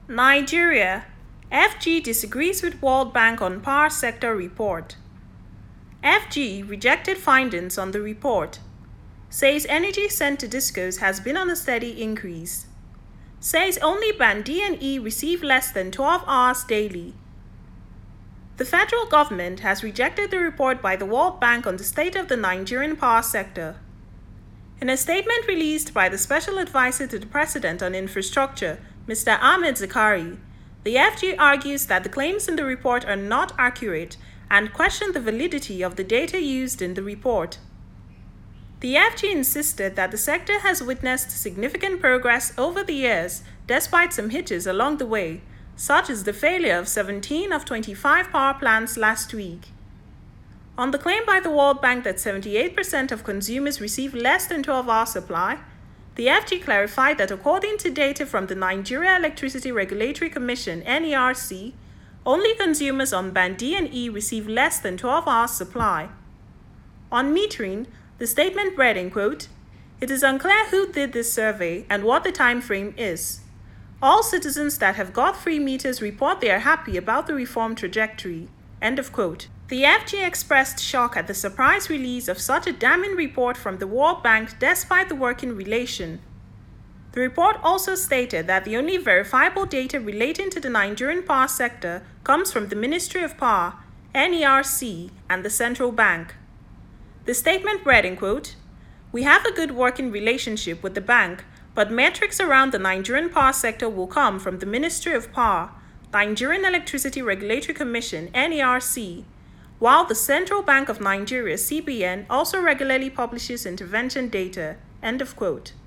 Nigeria. FG disagrees with World Bank on power sector report. FG rejected findings on the report. Says energy sent to discos has been on a steady increase. Says only band D and E receive less than 12 hours daily. The federal government has rejected the report by the World Bank on the state of the Nigerian power sector. In a statement released by the Special Advisor to the President on Infrastructure, Mr. Ahmed Zakari, the FG argues that the claims in the report are not accurate and questioned the validity of the data used in the report. The FG insisted that the sector has witnessed significant progress over the years despite some hitches along the way, such as the failure of 17 of 25 power plants last week. On the claim by the World Bank that 78% of consumers receive less than 12-hour supply, the FG clarified that according to data from the Nigeria Electricity Regulatory Commission (NERC), only consumers on band D and E receive less than 12 hours supply. On metering, the statement read in quote, "It is unclear who did this survey and what the time frame is. All citizens that have got free meters report they are happy about the reform trajectory." End of quote. The FG expressed shock at the surprise release of such a damning report from the World Bank despite the working relation. The report also stated that the only verifiable data relating to the Nigerian power sector comes from the Ministry of Power, NERC, and the Central Bank. The statement read in quote, "We have a good working relationship with the bank, but metrics around the Nigerian power sector will come from the Ministry of Power, Nigerian Electricity Regulatory Commission (NERC), while the Central Bank of Nigeria (CBN) also regularly publishes intervention data." End of quote.